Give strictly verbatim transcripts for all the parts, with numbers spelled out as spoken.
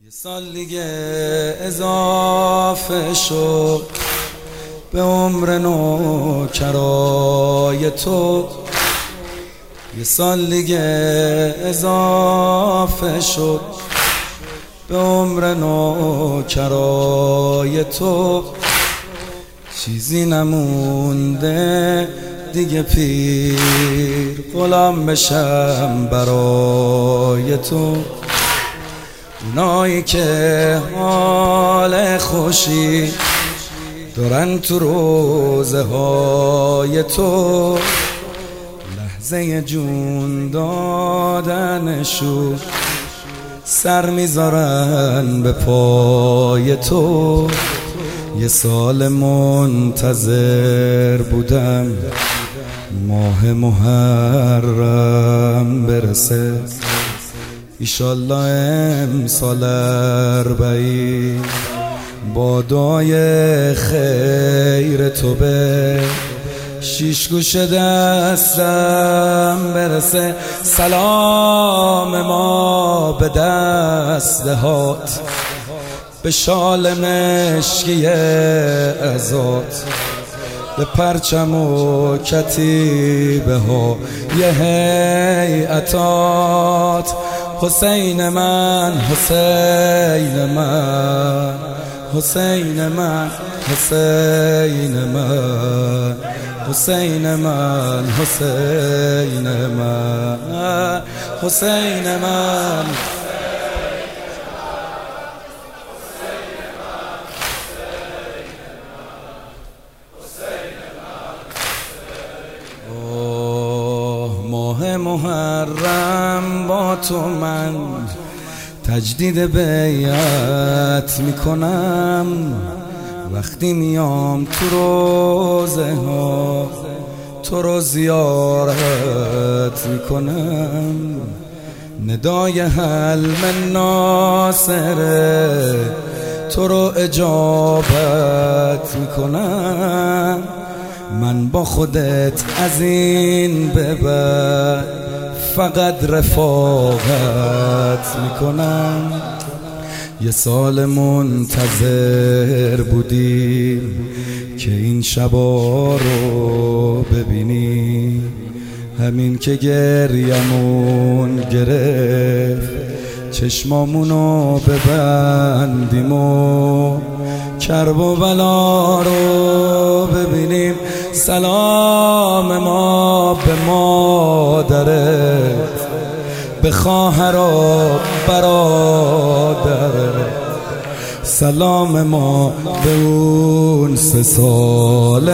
یه سال دیگه اضافه شد به عمر نوکرای تو. یه سال دیگه اضافه شد به عمر نوکرای تو. چیزی نمونده دیگه پیر غلام بشم برای تو. اونایی که حال خوشی دارن تو روزه های تو، لحظه جون دادنشو سر میذارن به پای تو. یه سال منتظر بودم ماه محرم برسه، ایشالله امسال اربعین با دعای خیر تو به شیش گوش دستم برسه. سلام ما به دسته هات، به شال مشکی ازات، به پرچم و کتیبه ها یه هیئتات. حسین من حسین من حسین من حسین من حسین من حسین من حسین من ماه محرم با تو من تجدید بیعت میکنم. وقتی میام تو روزه ها تو رو زیارت میکنم. ندای حلم ناصره تو رو اجابت میکنم. من با خودت از این به بعد فقط رفاقت میکنم. یه سال منتظر بودیم که این شبا رو ببینی، همین که گریمون گرفت چشمامونو ببندیم و کرب و بلا رو ببینیم. سلام ما به مادرت، به خواهر و برادرت، سلام ما به اون سه سال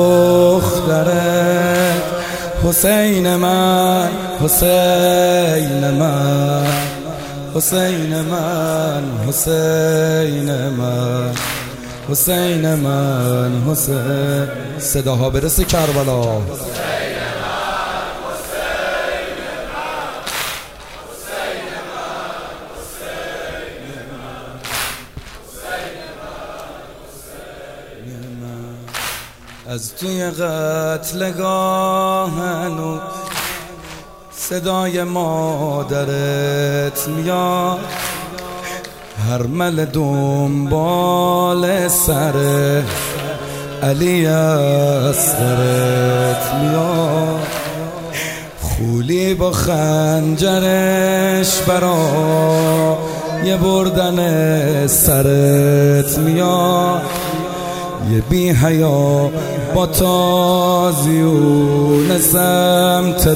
دخترت. حسین من حسین من حسین من حسین من حسین من حسین. صداها برسه کربلا. از توی قتلگاه هنوز صدای مادرت میاد، هرمل دنبال سر علی اصغرت میاد. خولی با خنجرش برا یه بردن سرت میاد. یه بی حیا با تازیون سمت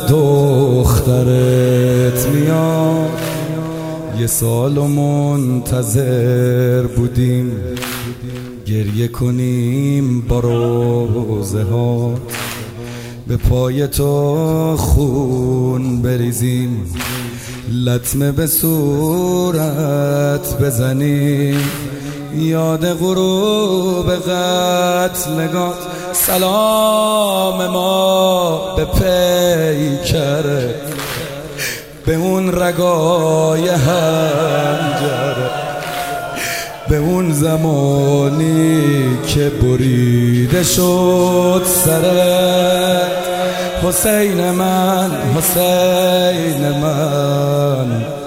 دخترت میاد. یه سال منتظر بودیم گریه کنیم با روزه ها، به پای تو خون بریزیم، لطمه به صورت بزنیم، یاد غروب قتلگاه. سلام ما به پیکره، به اون رگای حنجره، به اون زمانی که بریده شد سرت. حسین من حسین من